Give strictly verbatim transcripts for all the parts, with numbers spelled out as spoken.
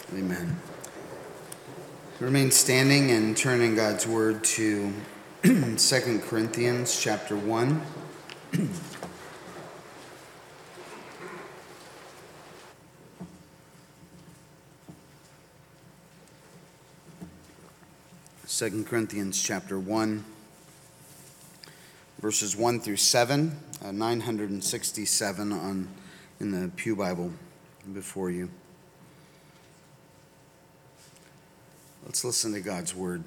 Amen. Remain standing and turning God's word to Second Corinthians chapter one. Second Corinthians chapter one, verses one through seven, uh, nine hundred sixty-seven on in the Pew Bible before you. Let's listen to God's word.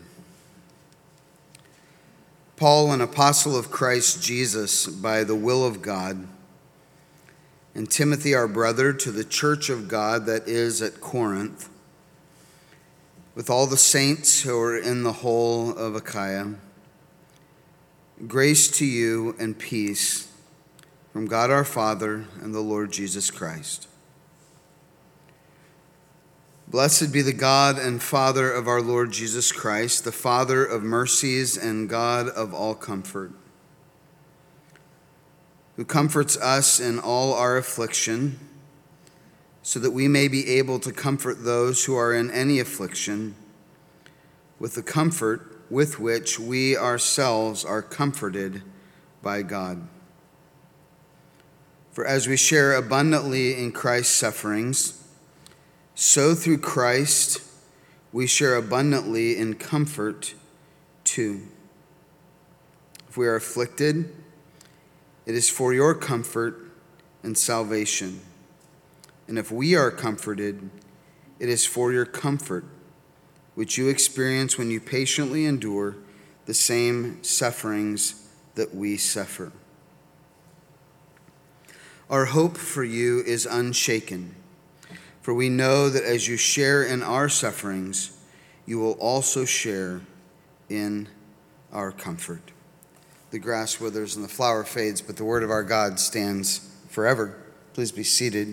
Paul, an apostle of Christ Jesus by the will of God, and Timothy, our brother, to the church of God that is at Corinth, with all the saints who are in the whole of Achaia, grace to you and peace from God our Father and the Lord Jesus Christ. Blessed be the God and Father of our Lord Jesus Christ, the Father of mercies and God of all comfort, who comforts us in all our affliction, so that we may be able to comfort those who are in any affliction with the comfort with which we ourselves are comforted by God. For as we share abundantly in Christ's sufferings, so through Christ we share abundantly in comfort too. If we are afflicted, it is for your comfort and salvation. And if we are comforted, it is for your comfort, which you experience when you patiently endure the same sufferings that we suffer. Our hope for you is unshaken, for we know that as you share in our sufferings, you will also share in our comfort. The grass withers and the flower fades, but the word of our God stands forever. Please be seated.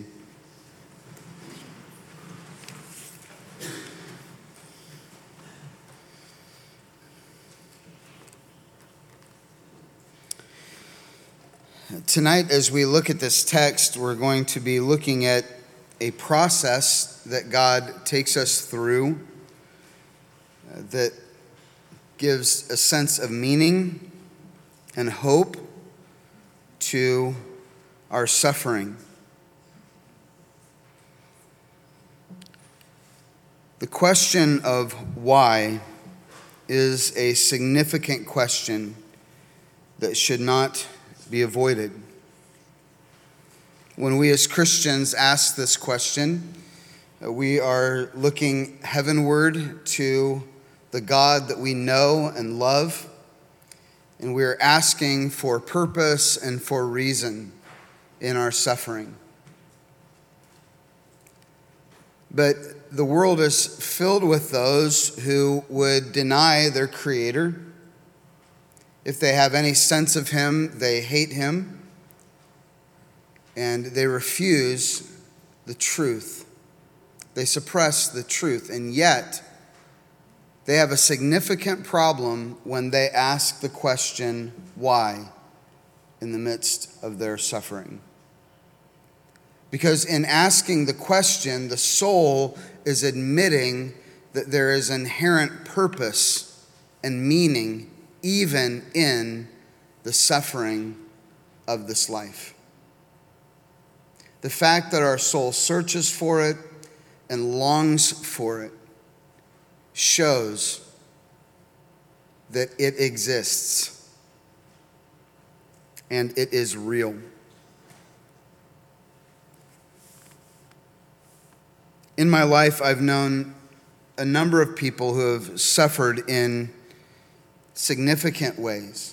Tonight, as we look at this text, we're going to be looking at a process that God takes us through uh, that gives a sense of meaning and hope to our suffering. The question of why is a significant question that should not be avoided. When we as Christians ask this question, we are looking heavenward to the God that we know and love, and we are asking for purpose and for reason in our suffering. But the world is filled with those who would deny their Creator. If they have any sense of Him, they hate Him, and they refuse the truth. They suppress the truth, and yet they have a significant problem when they ask the question, why, in the midst of their suffering. Because in asking the question, the soul is admitting that there is inherent purpose and meaning even in the suffering of this life. The fact that our soul searches for it and longs for it shows that it exists and it is real. In my life, I've known a number of people who have suffered in significant ways.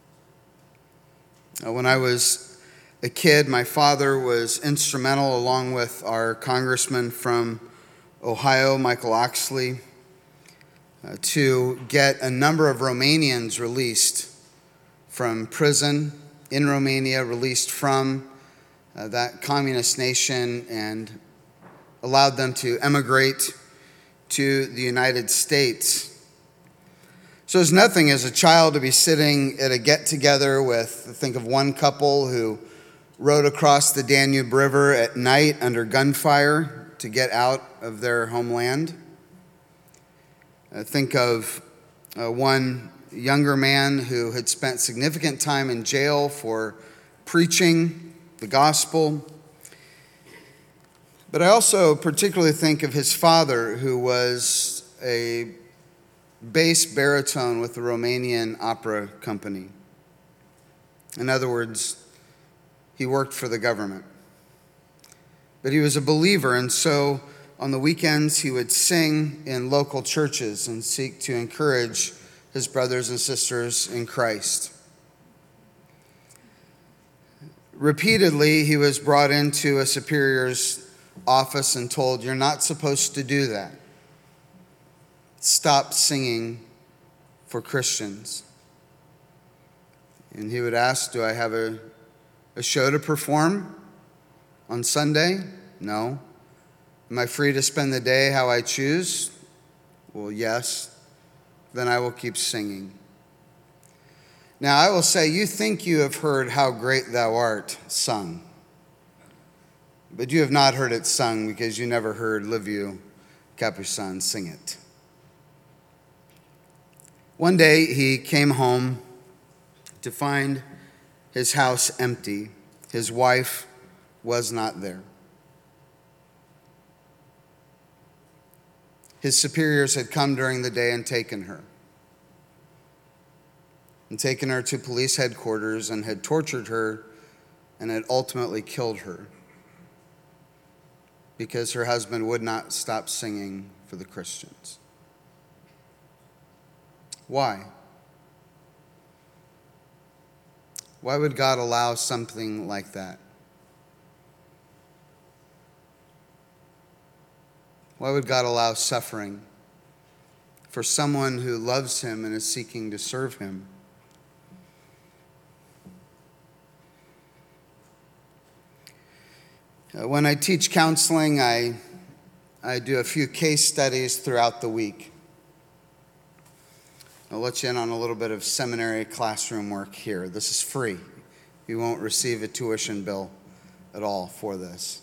When I was a kid, my father was instrumental, along with our congressman from Ohio, Michael Oxley, uh, to get a number of Romanians released from prison in Romania, released from uh, that communist nation, and allowed them to emigrate to the United States. So it's nothing as a child to be sitting at a get-together with, think of one couple who rode across the Danube River at night under gunfire to get out of their homeland. Uh, think of uh, one younger man who had spent significant time in jail for preaching the gospel. But I also particularly think of his father, who was a bass baritone with the Romanian Opera Company. In other words, he worked for the government. But he was a believer, and so on the weekends he would sing in local churches and seek to encourage his brothers and sisters in Christ. Repeatedly, he was brought into a superior's office and told, "You're not supposed to do that. Stop singing for Christians." And he would ask, "Do I have a, a show to perform on Sunday?" "No." "Am I free to spend the day how I choose?" "Well, yes." "Then I will keep singing." Now I will say, you think you have heard "How Great Thou Art" sung, but you have not heard it sung because you never heard Liviu Capuçan sing it. One day he came home to find his house empty. His wife was not there. His superiors had come during the day and taken her. And taken her to police headquarters and had tortured her and had ultimately killed her because her husband would not stop singing for the Christians. Why? Why would God allow something like that? Why would God allow suffering for someone who loves him and is seeking to serve him? Uh, when I teach counseling, I, I do a few case studies throughout the week. I'll let you in on a little bit of seminary classroom work here. This is free. You won't receive a tuition bill at all for this.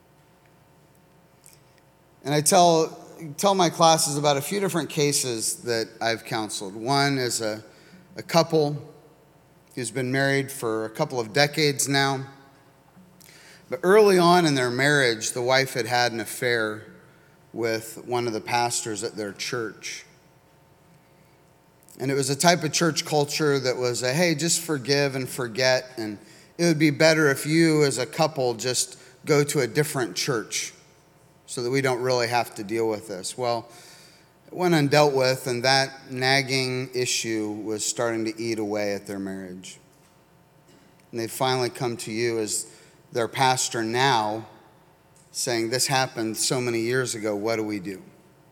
And I tell, tell my classes about a few different cases that I've counseled. One is a, a couple who's been married for a couple of decades now. But early on in their marriage, the wife had had an affair with one of the pastors at their church. And it was a type of church culture that was a, hey, just forgive and forget. And it would be better if you as a couple just go to a different church so that we don't really have to deal with this. Well, it went undealt with, and that nagging issue was starting to eat away at their marriage. And they finally come to you as their pastor now, saying, this happened so many years ago, what do we do?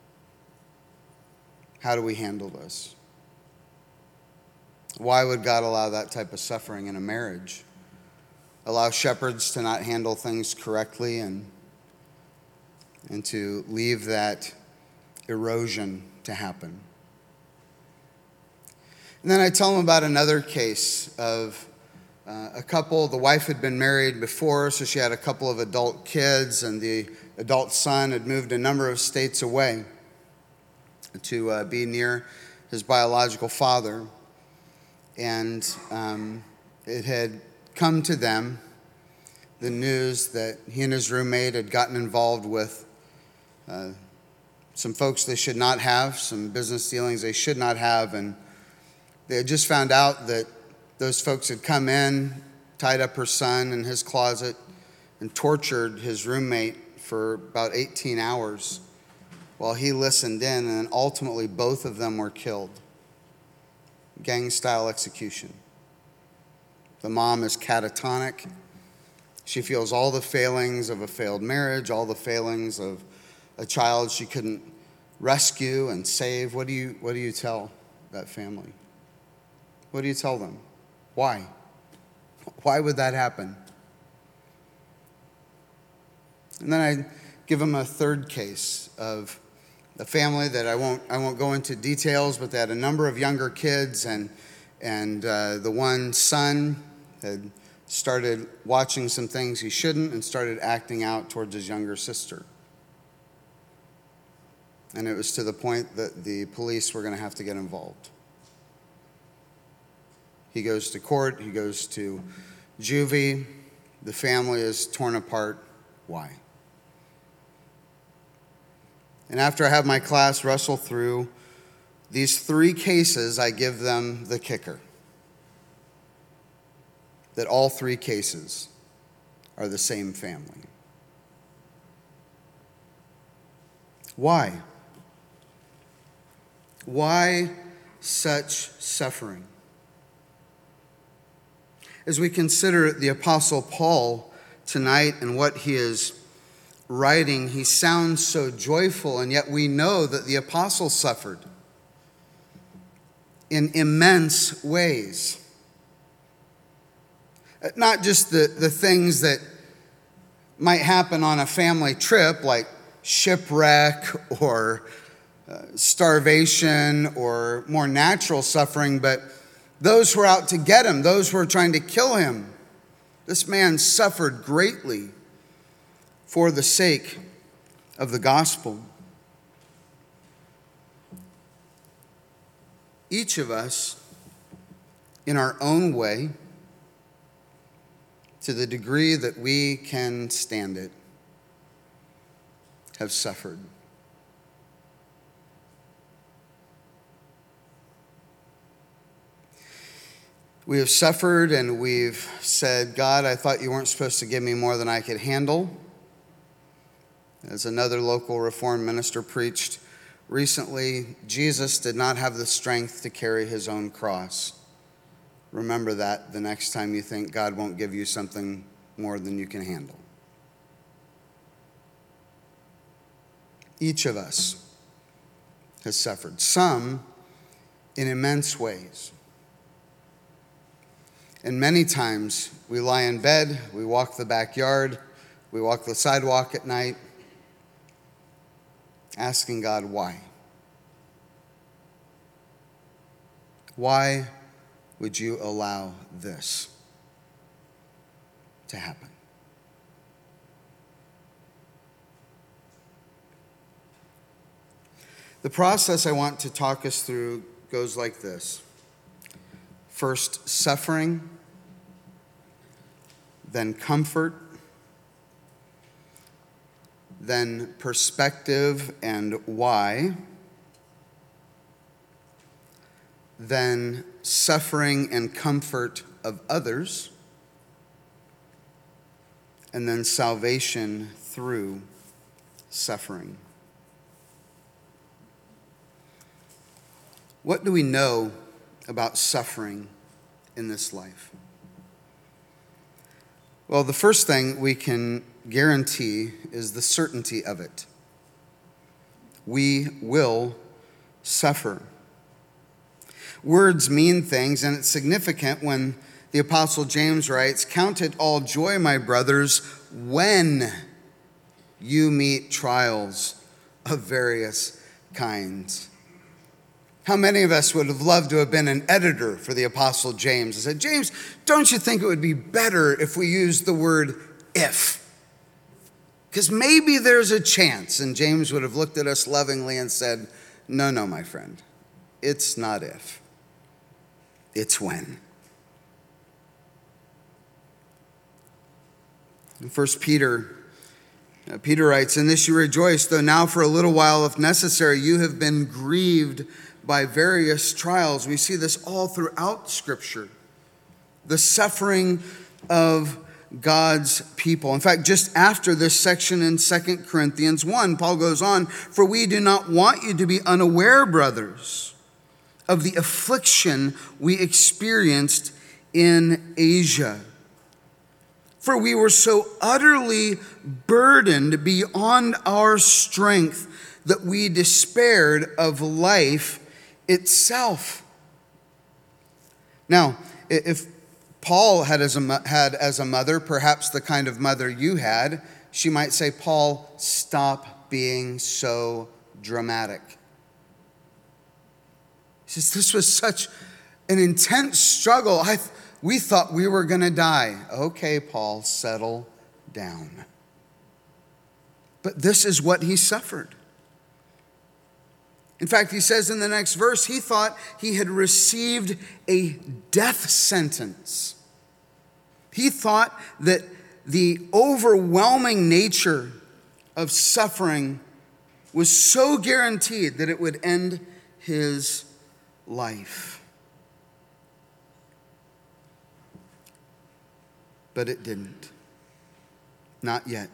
How do we handle this? Why would God allow that type of suffering in a marriage? Allow shepherds to not handle things correctly and, and to leave that erosion to happen. And then I tell them about another case of Uh, a couple, the wife had been married before, so she had a couple of adult kids, and the adult son had moved a number of states away to uh, be near his biological father. And um, it had come to them, the news that he and his roommate had gotten involved with uh, some folks they should not have, some business dealings they should not have, and they had just found out that those folks had come in, tied up her son in his closet, and tortured his roommate for about eighteen hours while he listened in, and ultimately both of them were killed. Gang-style execution. The mom is catatonic. She feels all the failings of a failed marriage, all the failings of a child she couldn't rescue and save. What do you, what do you tell that family? What do you tell them? Why? Why would that happen? And then I give them a third case of a family that I won't I won't go into details, but they had a number of younger kids, and and uh, the one son had started watching some things he shouldn't and started acting out towards his younger sister. and it was to the point that the police were going to have to get involved. He goes to court, he goes to juvie, the family is torn apart. Why? And after I have my class wrestle through these three cases, I give them the kicker. That all three cases are the same family. Why? Why such suffering? As we consider the Apostle Paul tonight and what he is writing, he sounds so joyful, and yet we know that the apostle suffered in immense ways. Not just the, the things that might happen on a family trip, like shipwreck or uh, starvation or more natural suffering, but those who were out to get him, those who were trying to kill him. This man suffered greatly for the sake of the gospel. Each of us, in our own way, to the degree that we can stand it, have suffered. We have suffered and we've said, God, I thought you weren't supposed to give me more than I could handle. As another local Reformed minister preached recently, Jesus did not have the strength to carry his own cross. Remember that the next time you think God won't give you something more than you can handle. Each of us has suffered, some in immense ways. And many times we lie in bed, we walk the backyard, we walk the sidewalk at night, asking God why. Why would you allow this to happen? The process I want to talk us through goes like this. First, suffering, then comfort, then perspective and why, then suffering and comfort of others, and then salvation through suffering. What do we know about suffering in this life? Well, the first thing we can guarantee is the certainty of it. We will suffer. Words mean things, and it's significant when the Apostle James writes, "Count it all joy, my brothers, when you meet trials of various kinds." How many of us would have loved to have been an editor for the Apostle James and said, "James, don't you think it would be better if we used the word if? Because maybe there's a chance." And James would have looked at us lovingly and said, "No, no, my friend. It's not if. It's when." In First Peter, uh, Peter writes, "In this you rejoice, though now for a little while, if necessary, you have been grieved by various trials." We see this all throughout Scripture. The suffering of God's people. In fact, just after this section in Second Corinthians one, Paul goes on, "For we do not want you to be unaware, brothers, of the affliction we experienced in Asia. For we were so utterly burdened beyond our strength that we despaired of life itself." Now, if Paul had as, a, had as a mother, perhaps the kind of mother you had, she might say, "Paul, stop being so dramatic." He says, "This was such an intense struggle. I, we thought we were going to die." Okay, Paul, settle down. But this is what he suffered. In fact, he says in the next verse, he thought he had received a death sentence. He thought that the overwhelming nature of suffering was so guaranteed that it would end his life. But it didn't. Not yet.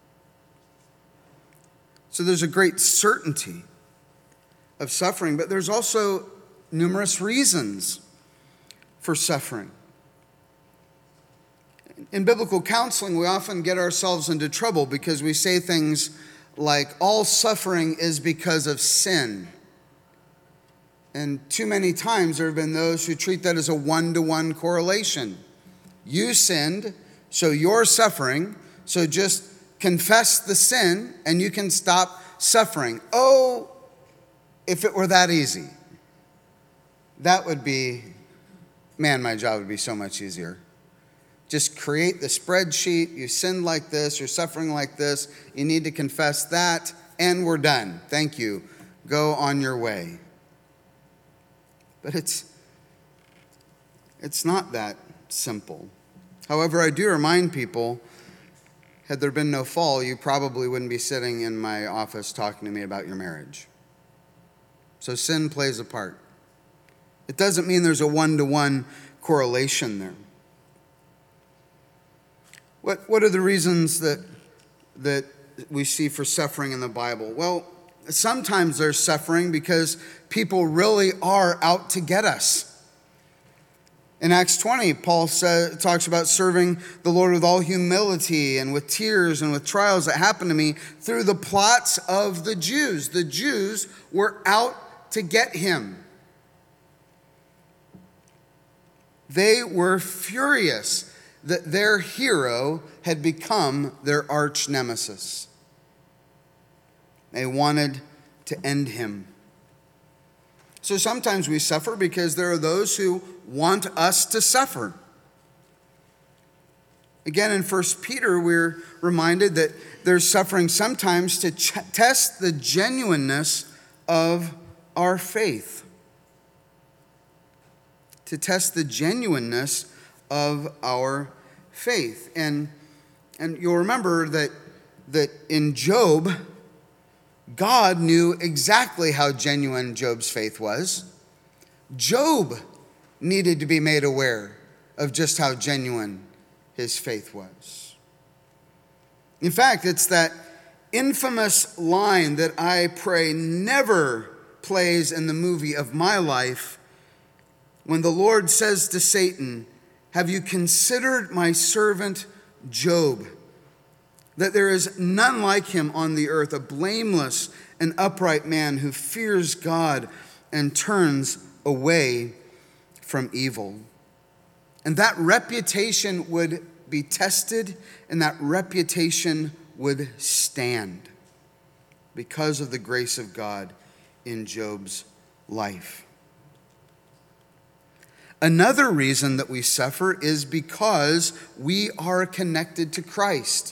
So there's a great certainty of suffering, but there's also numerous reasons for suffering. In biblical counseling, we often get ourselves into trouble because we say things like, all suffering is because of sin. And too many times there have been those who treat that as a one-to-one correlation. You sinned, so you're suffering, so just confess the sin and you can stop suffering. Oh, if it were that easy. That would be, man, my job would be so much easier. Just create the spreadsheet. You sinned like this. You're suffering like this. You need to confess that, and we're done. Thank you. Go on your way. But it's, it's not that simple. However, I do remind people, had there been no fall, you probably wouldn't be sitting in my office talking to me about your marriage. So sin plays a part. It doesn't mean there's a one-to-one correlation there. What, what are the reasons that, that we see for suffering in the Bible? Well, sometimes there's suffering because people really are out to get us. In Acts twenty, Paul says, talks about serving the Lord with all humility and with tears and with trials that happened to me through the plots of the Jews. The Jews were out to get him. They were furious that their hero had become their arch nemesis. They wanted to end him. So sometimes we suffer because there are those who want us to suffer. Again, in First Peter, we're reminded that there's suffering sometimes to ch- test the genuineness of our faith. To test the genuineness of our faith. And, and you'll remember that, that in Job, God knew exactly how genuine Job's faith was. Job needed to be made aware of just how genuine his faith was. In fact, it's that infamous line that I pray never plays in the movie of my life when the Lord says to Satan, "Have you considered my servant Job? That there is none like him on the earth, a blameless and upright man who fears God and turns away from evil." And that reputation would be tested, and that reputation would stand because of the grace of God in Job's life. Another reason that we suffer is because we are connected to Christ.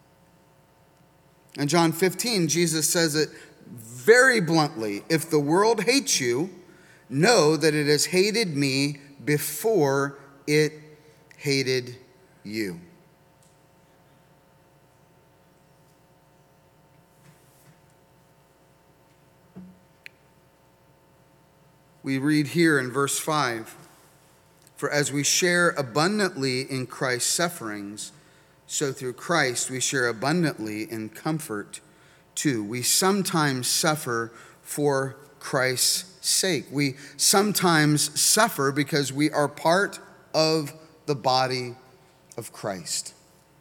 In John fifteen, Jesus says it very bluntly, "If the world hates you, know that it has hated me before it hated you." We read here in verse five, "For as we share abundantly in Christ's sufferings, so through Christ we share abundantly in comfort too." We sometimes suffer for Christ's sake. We sometimes suffer because we are part of the body of Christ.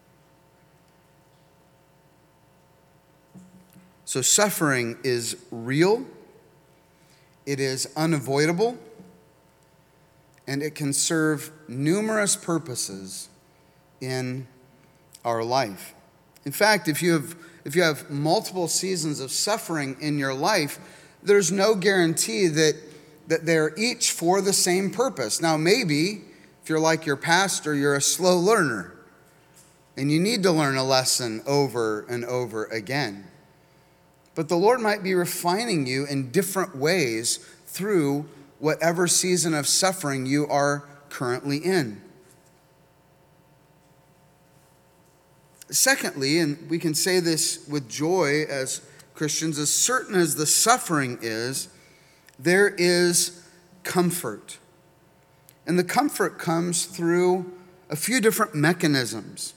So suffering is real, it is unavoidable, and it can serve numerous purposes in our life. In fact, if you have if you have multiple seasons of suffering in your life, there's no guarantee that, that they're each for the same purpose. Now, maybe if you're like your pastor, you're a slow learner, and you need to learn a lesson over and over again. but the Lord might be refining you in different ways through whatever season of suffering you are currently in. Secondly, and we can say this with joy as Christians, as certain as the suffering is, there is comfort. And the comfort comes through a few different mechanisms.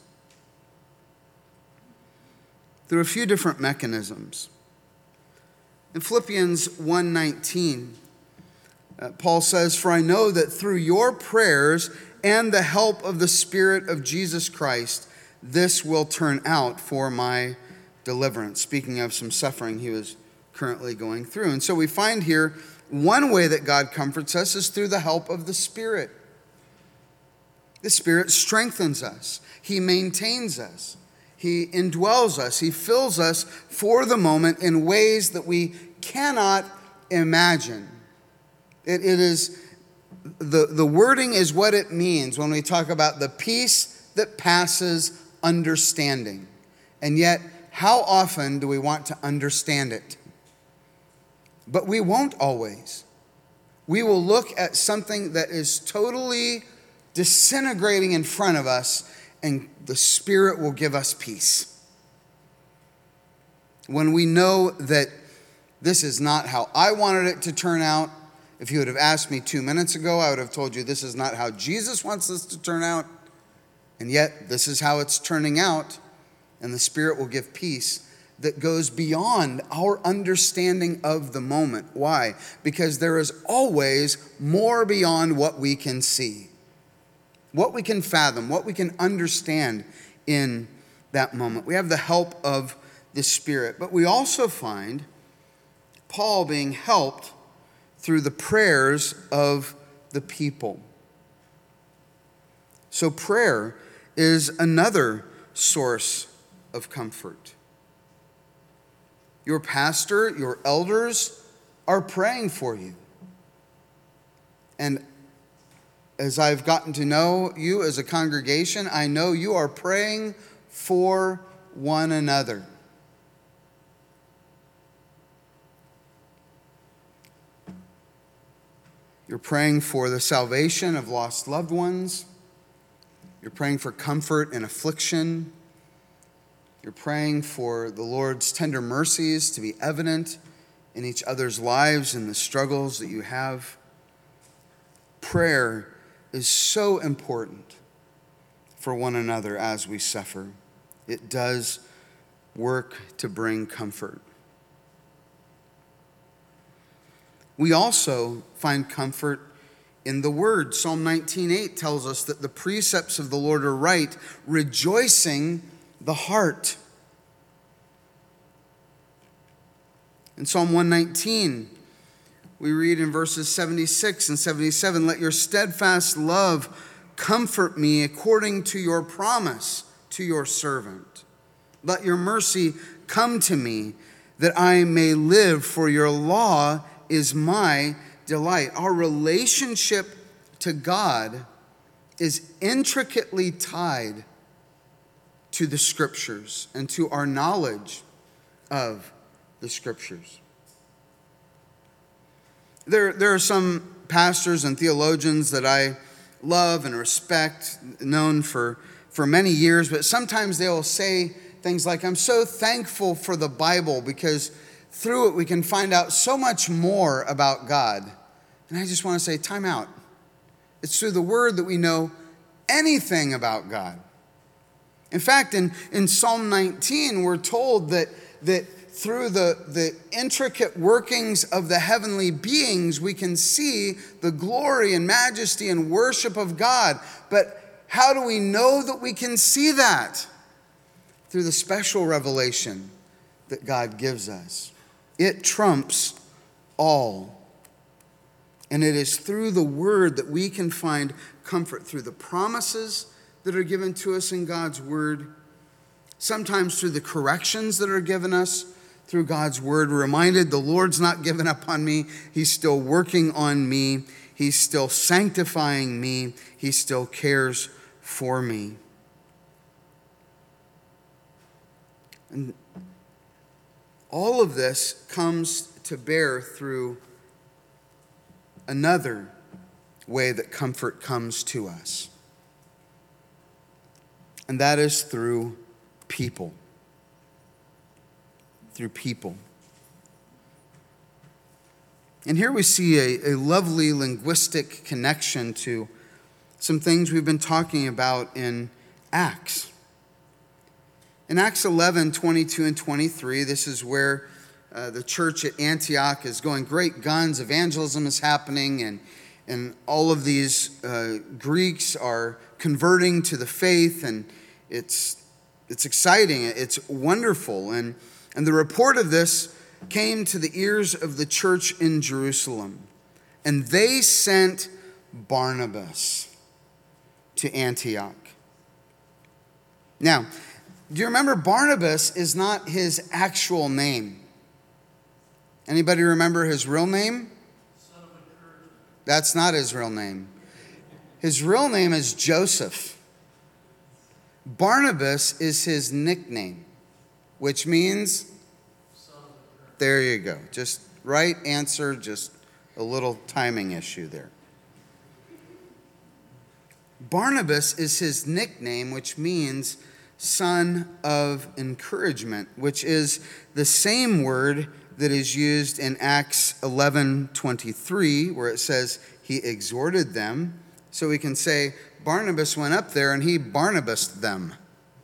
Through a few different mechanisms. In Philippians one nineteen, uh, Paul says, "For I know that through your prayers and the help of the Spirit of Jesus Christ, this will turn out for my deliverance." Speaking of some suffering he was currently going through. And so we find here one way that God comforts us is through the help of the Spirit. The Spirit strengthens us. He maintains us. He indwells us. He fills us for the moment in ways that we cannot imagine. It, it is, the, the wording is what it means when we talk about the peace that passes understanding. And yet, how often do we want to understand it? But we won't always. We will look at something that is totally disintegrating in front of us, and the Spirit will give us peace. When we know that this is not how I wanted it to turn out. If you would have asked me two minutes ago, I would have told you this is not how Jesus wants this to turn out. And yet, this is how it's turning out. And the Spirit will give peace that goes beyond our understanding of the moment. Why? Because there is always more beyond what we can see, what we can fathom, what we can understand in that moment. We have the help of the Spirit. But we also find Paul being helped through the prayers of the people. So prayer is another source of comfort. Your pastor, your elders are praying for you. And as I've gotten to know you as a congregation, I know you are praying for one another. You're praying for the salvation of lost loved ones. You're praying for comfort in affliction. You're praying for the Lord's tender mercies to be evident in each other's lives and the struggles that you have. Prayer is so important for one another as we suffer. It does work to bring comfort. We also find comfort in the Word. Psalm nineteen eight tells us that the precepts of the Lord are right, rejoicing the heart. In Psalm one nineteen, we read in verses seventy-six and seventy-seven, "Let your steadfast love comfort me according to your promise to your servant. Let your mercy come to me that I may live, for your law is my delight." Our relationship to God is intricately tied to the Scriptures and to our knowledge of the Scriptures. There, there are some pastors and theologians that I love and respect, known for, for many years, but sometimes they will say things like, "I'm so thankful for the Bible because through it we can find out so much more about God." And I just want to say, time out. It's through the Word that we know anything about God. In fact, in, in Psalm nineteen, we're told that, that through the, the intricate workings of the heavenly beings, we can see the glory and majesty and worship of God. But how do we know that we can see that? Through the special revelation that God gives us. It trumps all. And it is through the Word that we can find comfort, through the promises that are given to us in God's Word, sometimes through the corrections that are given us through God's Word. We're reminded the Lord's not given up on me. He's still working on me. He's still sanctifying me. He still cares for me. And all of this comes to bear through another way that comfort comes to us. And that is through people. Through people. And here we see a, a lovely linguistic connection to some things we've been talking about in Acts. In Acts eleven, twenty-two and twenty-three, this is where uh, the church at Antioch is going great guns. Evangelism is happening, and, and all of these uh, Greeks are converting to the faith, and it's it's exciting. It's wonderful. And, and the report of this came to the ears of the church in Jerusalem, and they sent Barnabas to Antioch. Now, do you remember Barnabas is not his actual name? Anybody remember his real name? Son of encouragement. That's not his real name. His real name is Joseph. Barnabas is his nickname, which means, Son of encouragement. there you go. Just right answer, just a little timing issue there. Barnabas is his nickname, which means son of encouragement, which is the same word that is used in Acts eleven twenty-three, where it says he exhorted them. So we can say Barnabas went up there and he Barnabased them.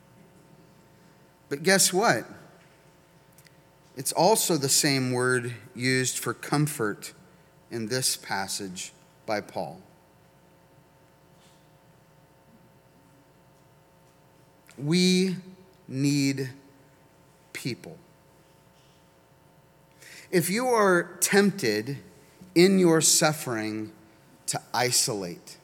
But guess what? It's also the same word used for comfort in this passage by Paul. We need people. If you are tempted in your suffering to isolate,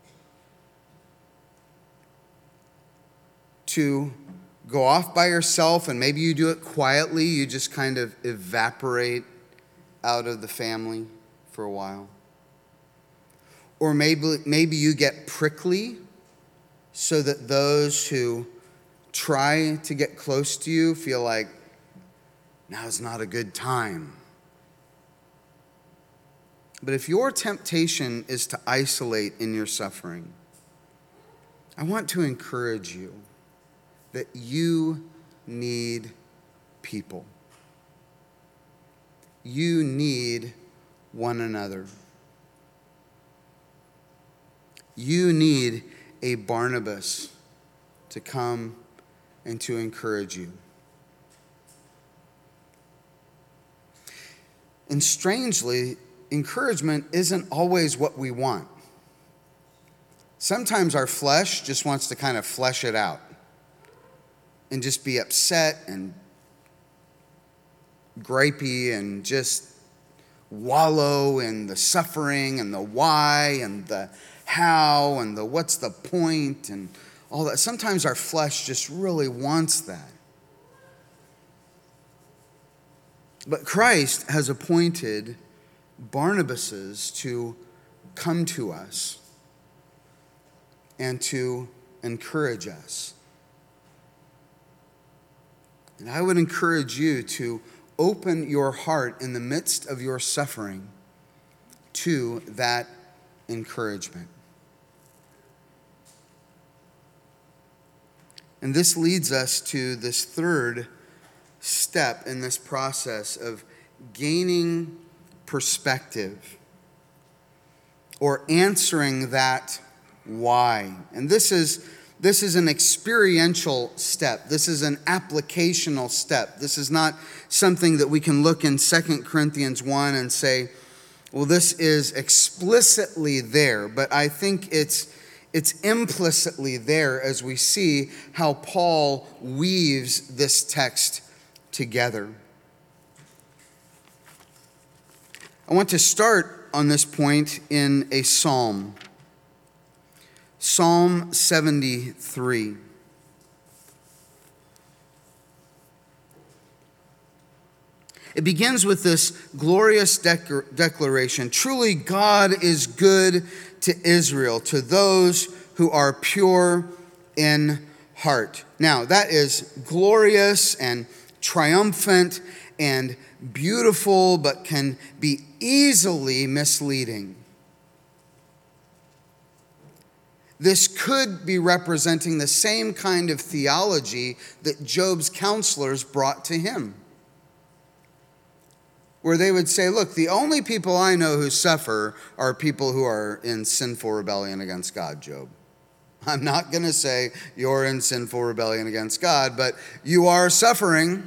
to go off by yourself, and maybe you do it quietly, you just kind of evaporate out of the family for a while. Or maybe, maybe you get prickly so that those who try to get close to you feel like now's not a good time. But if your temptation is to isolate in your suffering, I want to encourage you that you need people. You need one another. You need a Barnabas to come and to encourage you. And strangely, encouragement isn't always what we want. Sometimes our flesh just wants to kind of flesh it out and just be upset and gripey and just wallow in the suffering and the why and the how and the what's the point and all that. Sometimes our flesh just really wants that. But Christ has appointed Barnabases to come to us and to encourage us. And I would encourage you to open your heart in the midst of your suffering to that encouragement. And this leads us to this third step in this process of gaining perspective or answering that why. And this is this is an experiential step. This is an applicational step. This is not something that we can look in Second Corinthians one and say, well, this is explicitly there, but I think it's It's implicitly there as we see how Paul weaves this text together. I want to start on this point in a psalm. Psalm seventy-three. It begins with this glorious dec- declaration. Truly God is good to Israel, to those who are pure in heart. Now, that is glorious and triumphant and beautiful, but can be easily misleading. This could be representing the same kind of theology that Job's counselors brought to him, where they would say, look, the only people I know who suffer are people who are in sinful rebellion against God, Job. I'm not going to say you're in sinful rebellion against God, but you are suffering.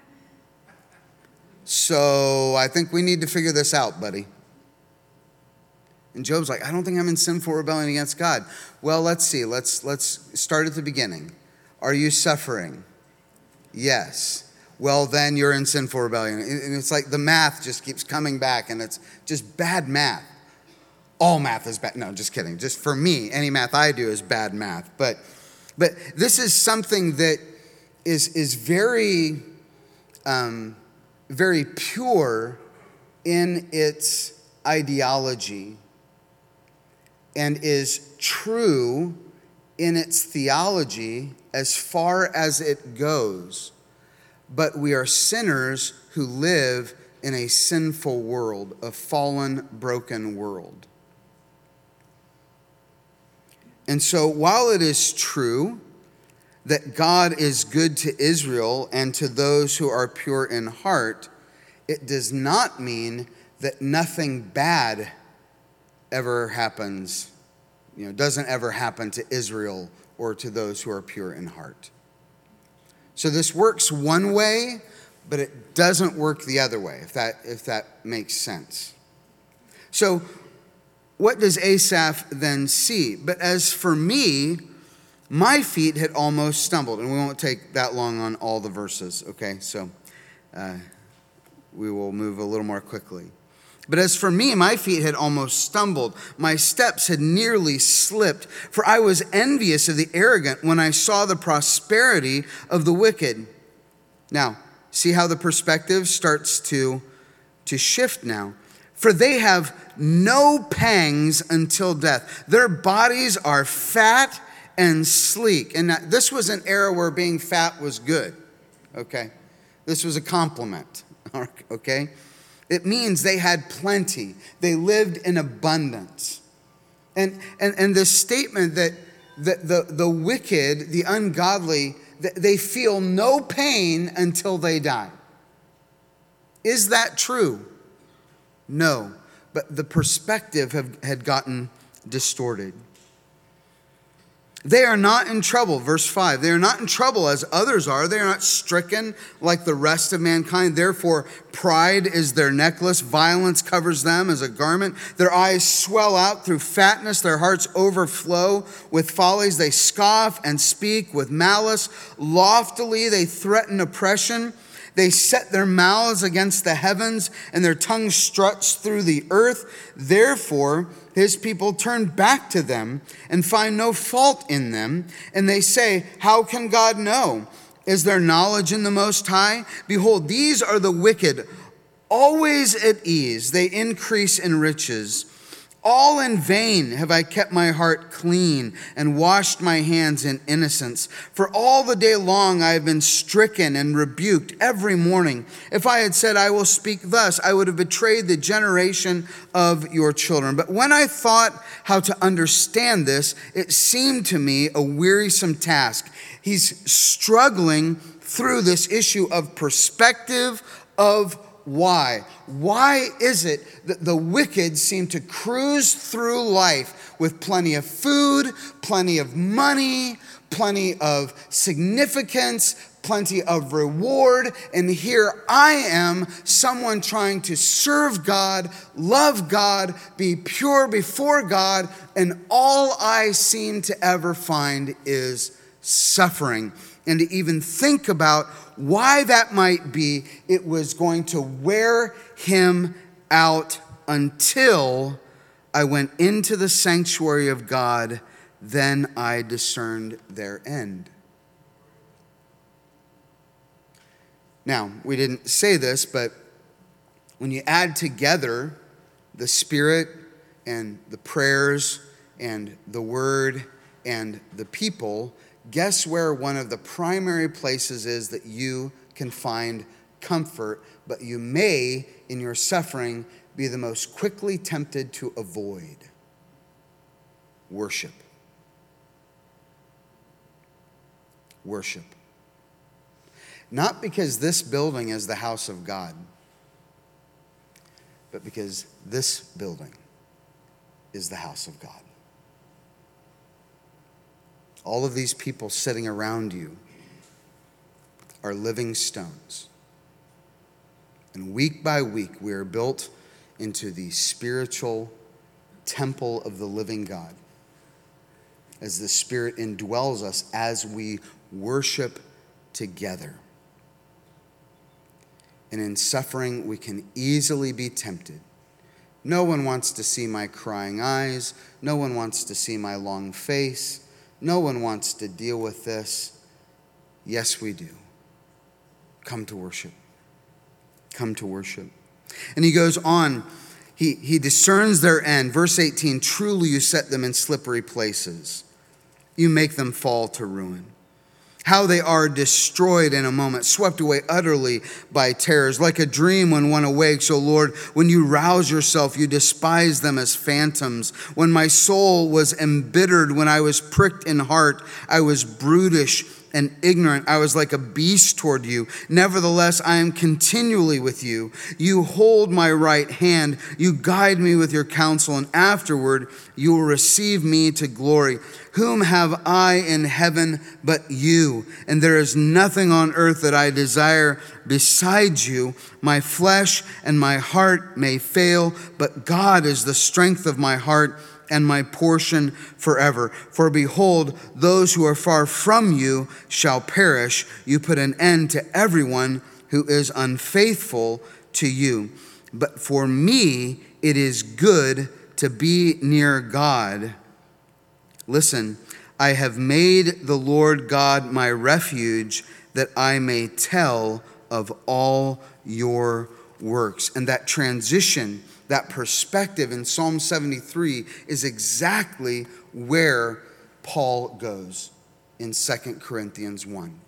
So I think we need to figure this out, buddy. And Job's like, I don't think I'm in sinful rebellion against God. Well, let's see. Let's let's start at the beginning. Are you suffering? Yes. Well, then you're in sinful rebellion. And it's like the math just keeps coming back, and it's just bad math. All math is bad. No, just kidding. Just for me, any math I do is bad math. But but this is something that is is very um, very pure in its ideology, and is true in its theology as far as it goes. But we are sinners who live in a sinful world, a fallen, broken world. And so while it is true that God is good to Israel and to those who are pure in heart, it does not mean that nothing bad ever happens, you know, doesn't ever happen to Israel or to those who are pure in heart. So this works one way, but it doesn't work the other way, if that if that makes sense. So what does Asaph then see? But as for me, my feet had almost stumbled. And we won't take that long on all the verses, okay? So uh, we will move a little more quickly. But as for me, my feet had almost stumbled. My steps had nearly slipped. For I was envious of the arrogant when I saw the prosperity of the wicked. Now, see how the perspective starts to, to shift now. For they have no pangs until death. Their bodies are fat and sleek. And this was an era where being fat was good. Okay? This was a compliment. Okay? It means they had plenty. They lived in abundance. And and, and this statement that the, the, the wicked, the ungodly, they feel no pain until they die. Is that true? No. But the perspective have, had gotten distorted. They are not in trouble, verse five. They are not in trouble as others are. They are not stricken like the rest of mankind. Therefore, pride is their necklace. Violence covers them as a garment. Their eyes swell out through fatness. Their hearts overflow with follies. They scoff and speak with malice. Loftily, they threaten oppression. They set their mouths against the heavens, and their tongue struts through the earth. Therefore, his people turn back to them and find no fault in them. And they say, how can God know? Is there knowledge in the Most High? Behold, these are the wicked, always at ease. They increase in riches. All in vain have I kept my heart clean and washed my hands in innocence. For all the day long I have been stricken and rebuked every morning. If I had said, I will speak thus, I would have betrayed the generation of your children. But when I thought how to understand this, it seemed to me a wearisome task. He's struggling through this issue of perspective, of why? Why is it that the wicked seem to cruise through life with plenty of food, plenty of money, plenty of significance, plenty of reward, and here I am, someone trying to serve God, love God, be pure before God, and all I seem to ever find is suffering. And to even think about why that might be, it was going to wear him out until I went into the sanctuary of God. Then I discerned their end. Now, we didn't say this, but when you add together the Spirit and the prayers and the Word and the people, guess where one of the primary places is that you can find comfort, but you may, in your suffering, be the most quickly tempted to avoid worship. Worship. Not because this building is the house of God, but because this building is the house of God. All of these people sitting around you are living stones. And week by week, we are built into the spiritual temple of the living God, as the Spirit indwells us as we worship together. And in suffering, we can easily be tempted. No one wants to see my crying eyes. No one wants to see my long face. No one wants to deal with this. Yes, we do. Come to worship. Come to worship. And he goes on. He, he discerns their end. Verse eighteen, truly you set them in slippery places. You make them fall to ruin. How they are destroyed in a moment, swept away utterly by terrors. Like a dream when one awakes, O Lord, when you rouse yourself, you despise them as phantoms. When my soul was embittered, when I was pricked in heart, I was brutish and ignorant. I was like a beast toward you. Nevertheless, I am continually with you. You hold my right hand. You guide me with your counsel, and afterward you will receive me to glory. Whom have I in heaven but you? And there is nothing on earth that I desire besides you. My flesh and my heart may fail, but God is the strength of my heart and my portion forever. For behold, those who are far from you shall perish. You put an end to everyone who is unfaithful to you. But for me, it is good to be near God. Listen, I have made the Lord God my refuge, that I may tell of all your works. And that transition, that perspective in Psalm seventy-three is exactly where Paul goes in Second Corinthians one.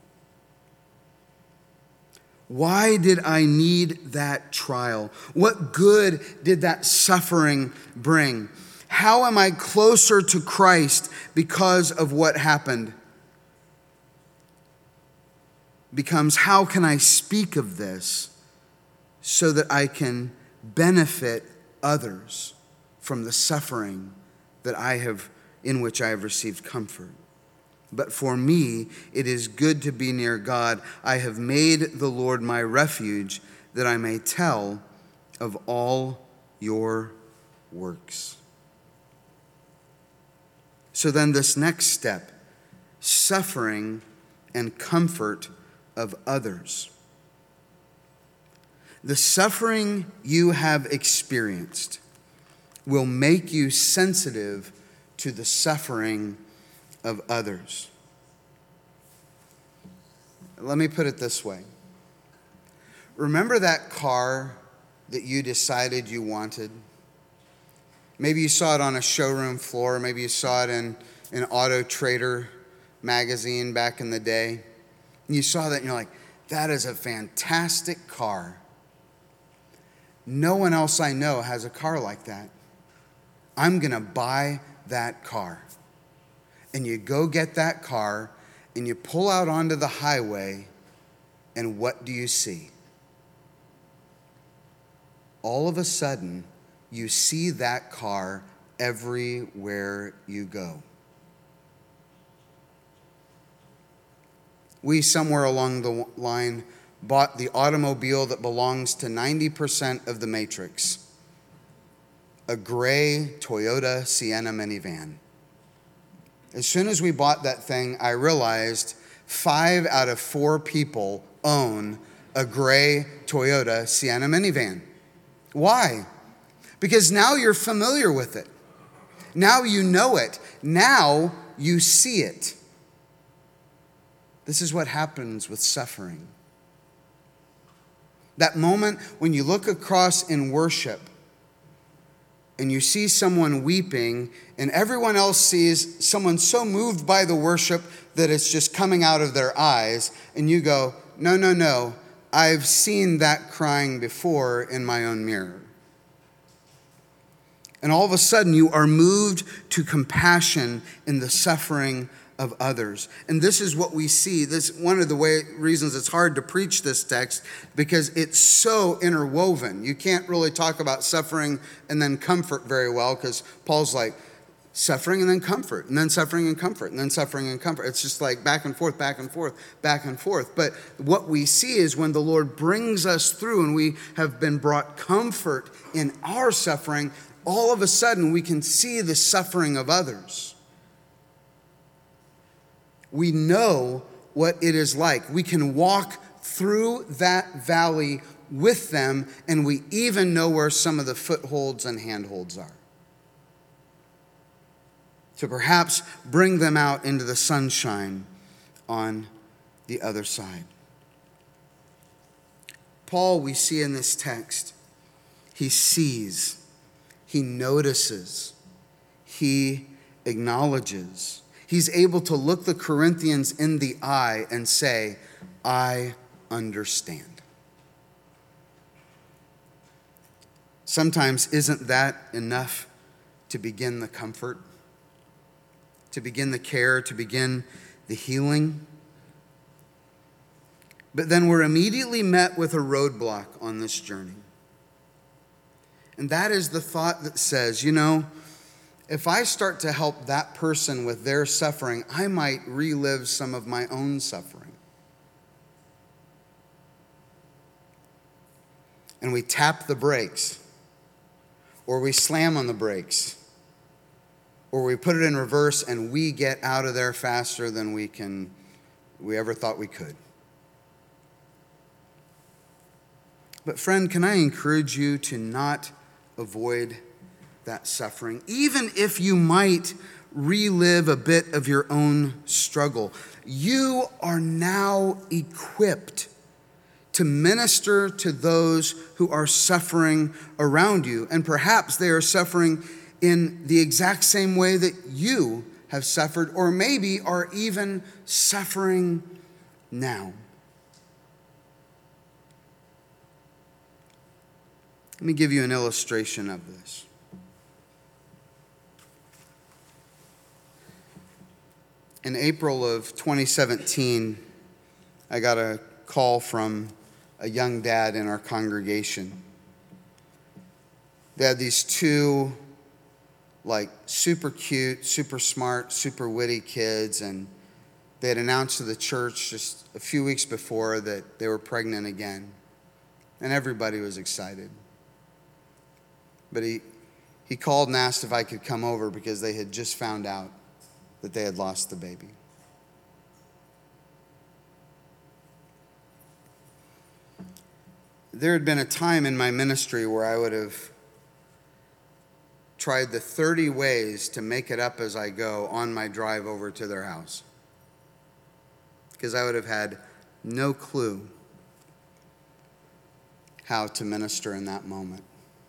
Why did I need that trial? What good did that suffering bring? How am I closer to Christ because of what happened? Becomes, how can I speak of this so that I can benefit others from the suffering that I have, in which I have received comfort? But for me, it is good to be near God. I have made the Lord my refuge, that I may tell of all your works. So then this next step, suffering and comfort of others. The suffering you have experienced will make you sensitive to the suffering of others. Let me put it this way. Remember that car that you decided you wanted? Maybe you saw it on a showroom floor. Maybe you saw it in an Auto Trader magazine back in the day. And you saw that and you're like, that is a fantastic car. No one else I know has a car like that. I'm going to buy that car. And you go get that car and you pull out onto the highway, and what do you see? All of a sudden, you see that car everywhere you go. We, somewhere along the line, bought the automobile that belongs to ninety percent of the Matrix, a gray Toyota Sienna minivan. As soon as we bought that thing, I realized five out of four people own a gray Toyota Sienna minivan. Why? Because now you're familiar with it. Now you know it. Now you see it. This is what happens with suffering. That moment when you look across in worship and you see someone weeping and everyone else sees someone so moved by the worship that it's just coming out of their eyes, and you go, no, no, no, I've seen that crying before in my own mirror. And all of a sudden, you are moved to compassion in the suffering of others. And this is what we see. This one of the way, reasons it's hard to preach this text, because it's so interwoven. You can't really talk about suffering and then comfort very well, because Paul's like, suffering and then comfort, and then suffering and comfort, and then suffering and comfort. It's just like back and forth, back and forth, back and forth. But what we see is when the Lord brings us through and we have been brought comfort in our suffering, all of a sudden we can see the suffering of others. We know what it is like. We can walk through that valley with them, and we even know where some of the footholds and handholds are, to perhaps bring them out into the sunshine on the other side. Paul, we see in this text, he sees, he notices, he acknowledges. He's able to look the Corinthians in the eye and say, I understand. Sometimes isn't that enough to begin the comfort, to begin the care, to begin the healing? But then we're immediately met with a roadblock on this journey. And that is the thought that says, you know, if I start to help that person with their suffering, I might relive some of my own suffering. And we tap the brakes, or we slam on the brakes, or we put it in reverse and we get out of there faster than we can, we ever thought we could. But friend, can I encourage you to not avoid that suffering, even if you might relive a bit of your own struggle? You are now equipped to minister to those who are suffering around you, and perhaps they are suffering in the exact same way that you have suffered, or maybe are even suffering now. Let me give you an illustration of this. In April of twenty seventeen, I got a call from a young dad in our congregation. They had these two, like, super cute, super smart, super witty kids, and they had announced to the church just a few weeks before that they were pregnant again. And everybody was excited. But he, he called and asked if I could come over because they had just found out that they had lost the baby. There had been a time in my ministry where I would have tried the thirty ways to make it up as I go on my drive over to their house, because I would have had no clue how to minister in that moment.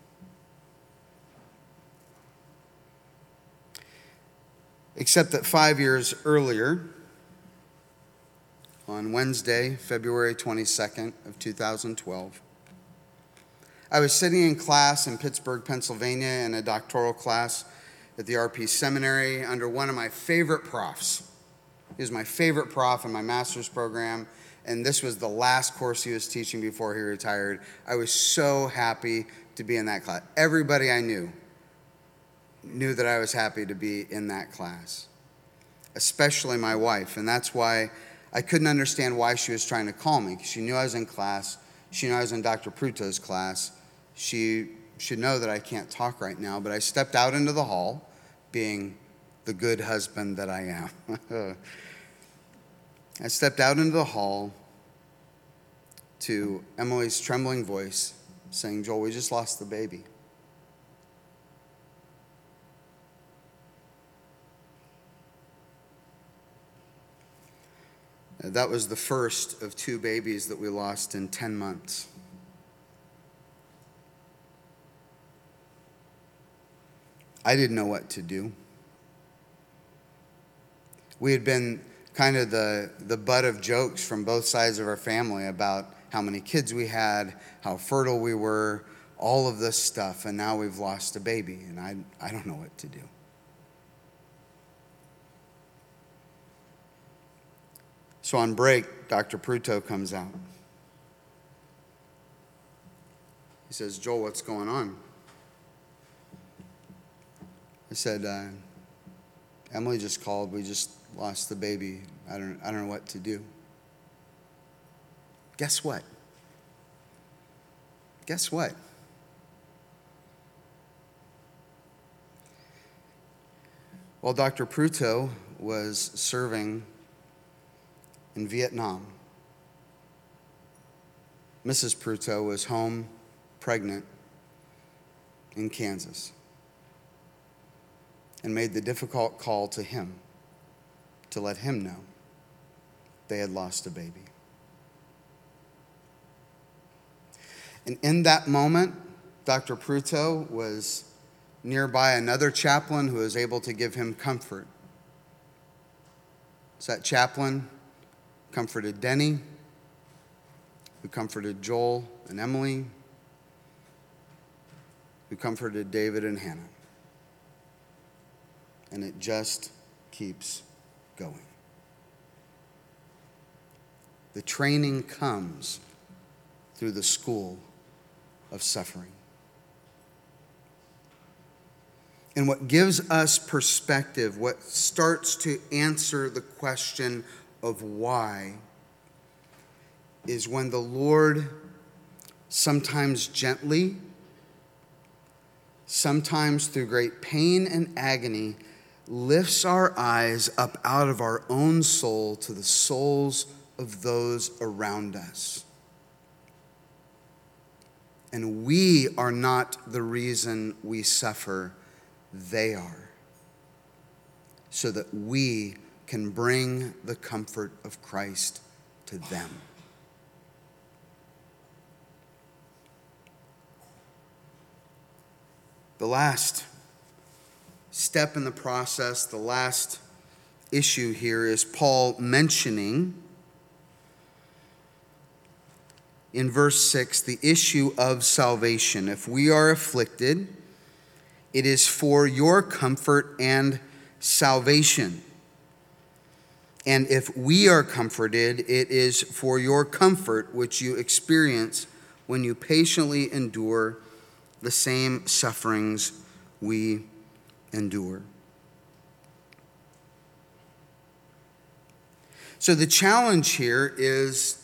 Except that five years earlier, on Wednesday, February twenty-second of two thousand twelve, I was sitting in class in Pittsburgh, Pennsylvania, in a doctoral class at the R P Seminary under one of my favorite profs. He was my favorite prof in my master's program, and this was the last course he was teaching before he retired. I was so happy to be in that class. Everybody I knew knew that I was happy to be in that class, especially my wife. And that's why I couldn't understand why she was trying to call me, because she knew I was in class. She knew I was in Doctor Pruto's class. She should know that I can't talk right now, but I stepped out into the hall, being the good husband that I am. I stepped out into the hall to Emily's trembling voice saying, "Joel, we just lost the baby." That was the first of two babies that we lost in ten months. I didn't know what to do. We had been kind of the, the butt of jokes from both sides of our family about how many kids we had, how fertile we were, all of this stuff, and now we've lost a baby, and I, I don't know what to do. So on break, Doctor Pruto comes out. He says, Joel, what's going on? I said, uh, Emily just called. We just lost the baby. I don't, I don't know what to do. Guess what? Guess what? While Doctor Pruto was serving in Vietnam, Missus Pruto was home pregnant in Kansas and made the difficult call to him to let him know they had lost a baby. And in that moment, Doctor Pruto was nearby another chaplain who was able to give him comfort. So that chaplain comforted Denny, who comforted Joel and Emily, who comforted David and Hannah. And it just keeps going. The training comes through the school of suffering. And what gives us perspective, what starts to answer the question of why, is when the Lord, sometimes gently, sometimes through great pain and agony, lifts our eyes up out of our own soul to the souls of those around us. And we are not the reason we suffer, they are. So that we can bring the comfort of Christ to them. The last step in the process, the last issue here is Paul mentioning in verse six the issue of salvation. If we are afflicted, it is for your comfort and salvation. And if we are comforted, it is for your comfort which you experience when you patiently endure the same sufferings we endure. So the challenge here is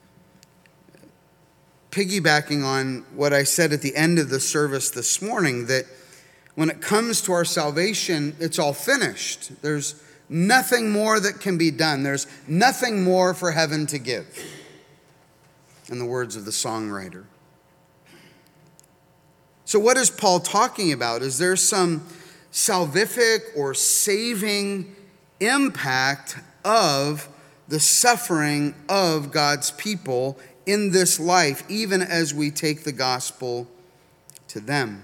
piggybacking on what I said at the end of the service this morning, that when it comes to our salvation, it's all finished. There's nothing more that can be done. There's nothing more for heaven to give, in the words of the songwriter. So what is Paul talking about? Is there some salvific or saving impact of the suffering of God's people in this life, even as we take the gospel to them?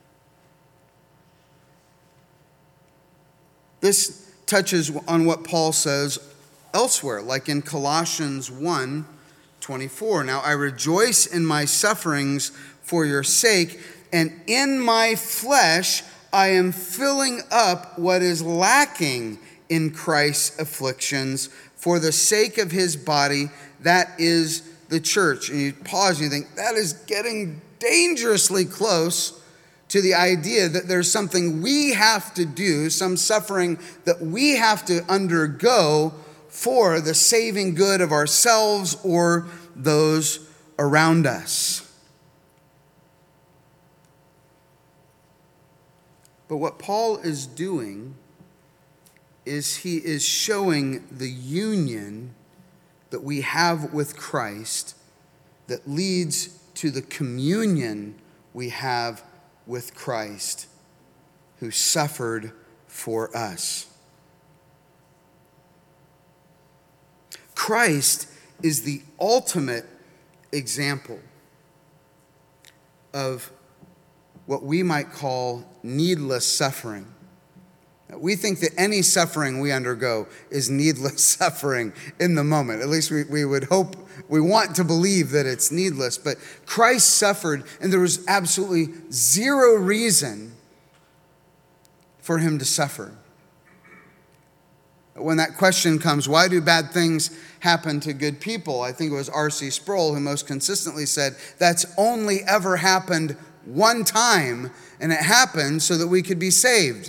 This touches on what Paul says elsewhere, like in Colossians one twenty-four. Now I rejoice in my sufferings for your sake, and in my flesh I am filling up what is lacking in Christ's afflictions for the sake of his body, that is the church. And you pause and you think, that is getting dangerously close to the idea that there's something we have to do, some suffering that we have to undergo for the saving good of ourselves or those around us. But what Paul is doing is he is showing the union that we have with Christ that leads to the communion we have with Christ, who suffered for us. Christ is the ultimate example of what we might call needless suffering. We think that any suffering we undergo is needless suffering in the moment. At least we, we would hope, we want to believe that it's needless. But Christ suffered, and there was absolutely zero reason for him to suffer. When that question comes, why do bad things happen to good people? I think it was R C Sproul who most consistently said, that's only ever happened one time, and it happened so that we could be saved.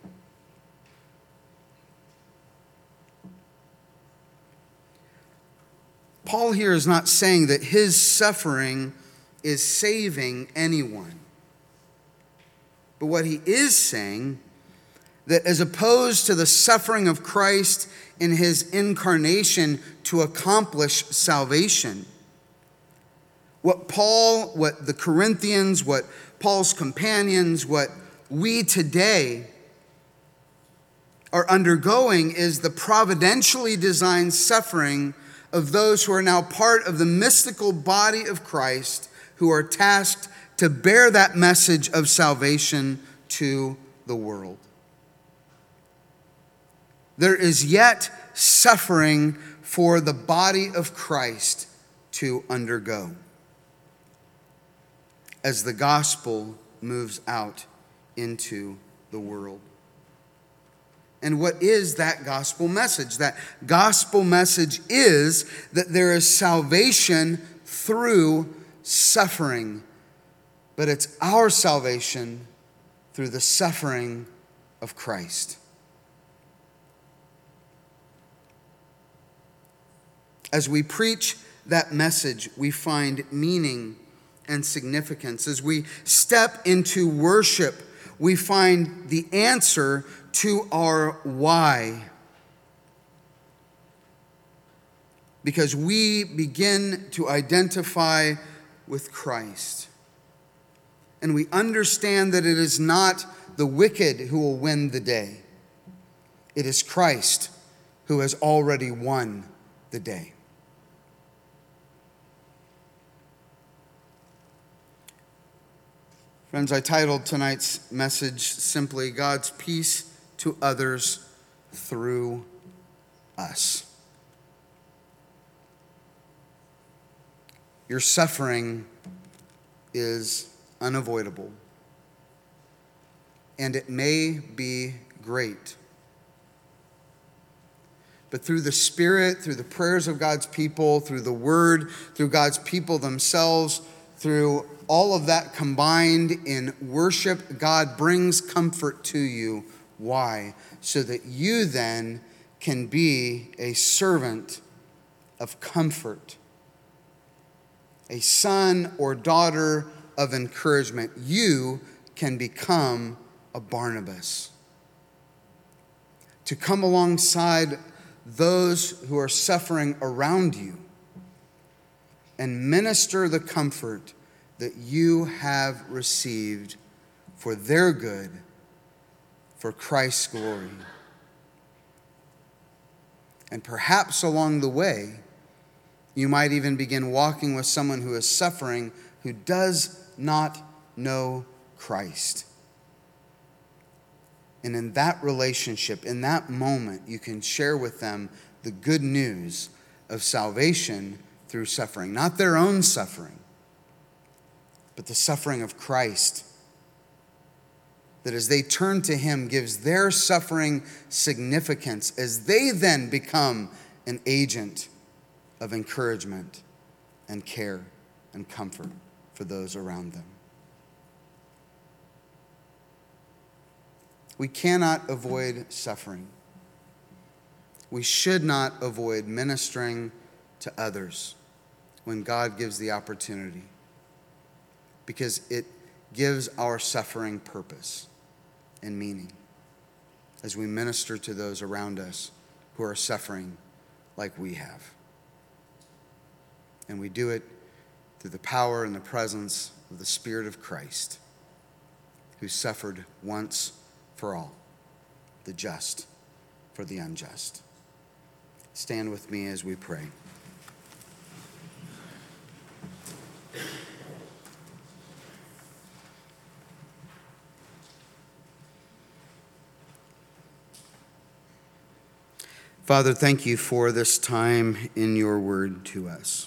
Paul here is not saying that his suffering is saving anyone. But what he is saying, that as opposed to the suffering of Christ in his incarnation to accomplish salvation, what Paul, what the Corinthians, what Paul's companions, what we today are undergoing is the providentially designed suffering of those who are now part of the mystical body of Christ, who are tasked to bear that message of salvation to the world. There is yet suffering for the body of Christ to undergo as the gospel moves out into the world. And what is that gospel message? That gospel message is that there is salvation through suffering, but it's our salvation through the suffering of Christ. As we preach that message, we find meaning and significance. As we step into worship, we find the answer to our why. Because we begin to identify with Christ. And we understand that it is not the wicked who will win the day. It is Christ who has already won the day. Friends, I titled tonight's message simply, God's Peace to Others Through Us. Your suffering is unavoidable, and it may be great. But through the Spirit, through the prayers of God's people, through the Word, through God's people themselves, through all of that combined in worship, God brings comfort to you. Why? So that you then can be a servant of comfort, a son or daughter of encouragement. You can become a Barnabas. To come alongside those who are suffering around you and minister the comfort that you have received for their good, for Christ's glory. And perhaps along the way, you might even begin walking with someone who is suffering, who does not know Christ. And in that relationship, in that moment, you can share with them the good news of salvation through suffering. Not their own suffering, but the suffering of Christ. That as they turn to Him, gives their suffering significance as they then become an agent of encouragement and care and comfort for those around them. We cannot avoid suffering. We should not avoid ministering to others when God gives the opportunity, because it gives our suffering purpose and meaning as we minister to those around us who are suffering like we have. And we do it through the power and the presence of the Spirit of Christ, who suffered once for all, the just for the unjust. Stand with me as we pray. Father, thank you for this time in your word to us.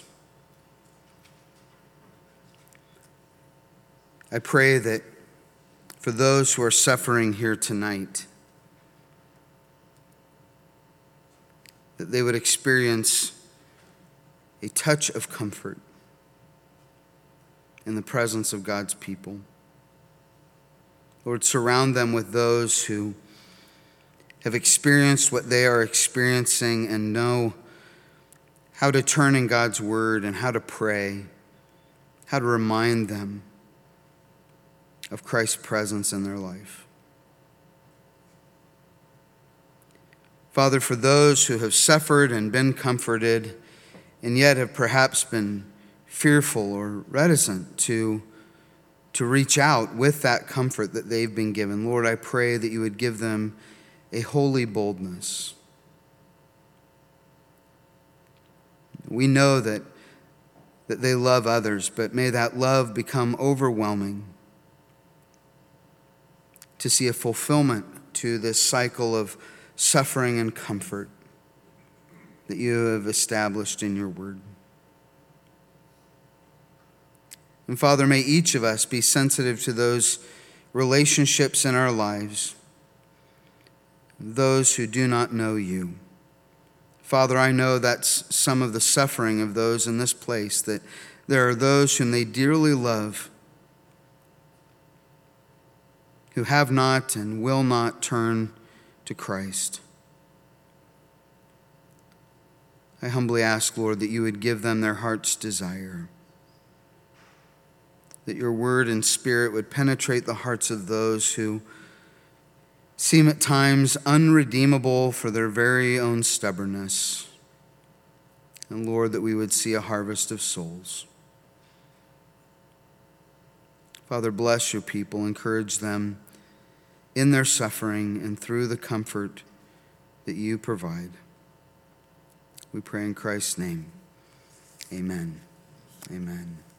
I pray that for those who are suffering here tonight, that they would experience a touch of comfort in the presence of God's people. Lord, surround them with those who have experienced what they are experiencing and know how to turn in God's word and how to pray, how to remind them of Christ's presence in their life. Father, for those who have suffered and been comforted and yet have perhaps been fearful or reticent to, to reach out with that comfort that they've been given, Lord, I pray that you would give them a holy boldness. We know that, that they love others, but may that love become overwhelming to see a fulfillment to this cycle of suffering and comfort that you have established in your word. And Father, may each of us be sensitive to those relationships in our lives, those who do not know you. Father, I know that's some of the suffering of those in this place, that there are those whom they dearly love who have not and will not turn to Christ. I humbly ask, Lord, that you would give them their heart's desire, that your word and spirit would penetrate the hearts of those who seem at times unredeemable for their very own stubbornness. And Lord, that we would see a harvest of souls. Father, bless your people, encourage them in their suffering and through the comfort that you provide. We pray in Christ's name. Amen. Amen.